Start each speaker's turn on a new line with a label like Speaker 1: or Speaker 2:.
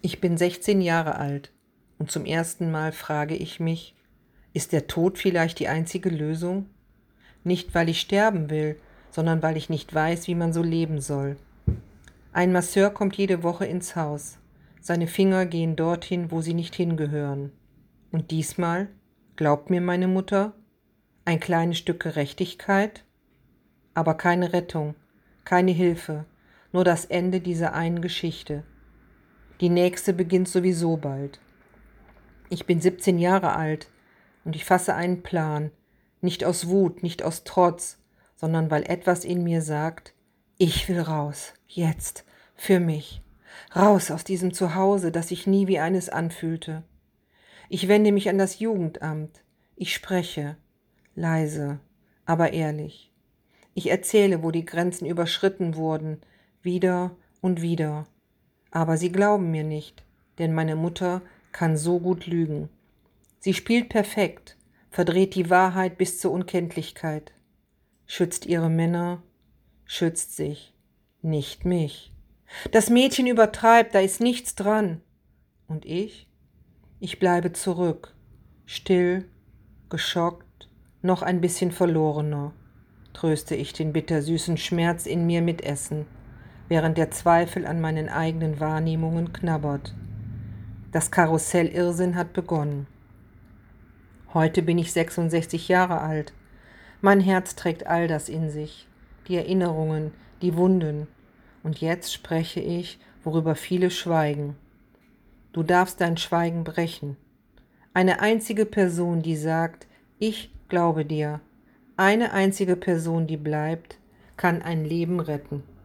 Speaker 1: Ich bin 16 Jahre alt und zum ersten Mal frage ich mich, ist der Tod vielleicht die einzige Lösung? Nicht, weil ich sterben will, sondern weil ich nicht weiß, wie man so leben soll. Ein Masseur kommt jede Woche ins Haus. Seine Finger gehen dorthin, wo sie nicht hingehören. Und diesmal, glaubt mir meine Mutter, ein kleines Stück Gerechtigkeit, aber keine Rettung, keine Hilfe, nur das Ende dieser einen Geschichte. Die nächste beginnt sowieso bald. Ich bin 17 Jahre alt und ich fasse einen Plan, nicht aus Wut, nicht aus Trotz, sondern weil etwas in mir sagt, ich will raus, jetzt, für mich, raus aus diesem Zuhause, das sich nie wie eines anfühlte. Ich wende mich an das Jugendamt, ich spreche, leise, aber ehrlich. Ich erzähle, wo die Grenzen überschritten wurden, wieder und wieder. Aber sie glauben mir nicht, denn meine Mutter kann so gut lügen. Sie spielt perfekt, verdreht die Wahrheit bis zur Unkenntlichkeit, schützt ihre Männer, schützt sich, nicht mich. Das Mädchen übertreibt, da ist nichts dran. Und ich bleibe zurück, still, geschockt, noch ein bisschen verlorener, tröste ich den bittersüßen Schmerz in mir mit Essen, während der Zweifel an meinen eigenen Wahrnehmungen knabbert. Das Karussell Irrsinn hat begonnen. Heute bin ich 66 Jahre alt. Mein Herz trägt all das in sich, die Erinnerungen, die Wunden. Und jetzt spreche ich, worüber viele schweigen. Du darfst dein Schweigen brechen. Eine einzige Person, die sagt, ich glaube dir. Eine einzige Person, die bleibt, kann ein Leben retten.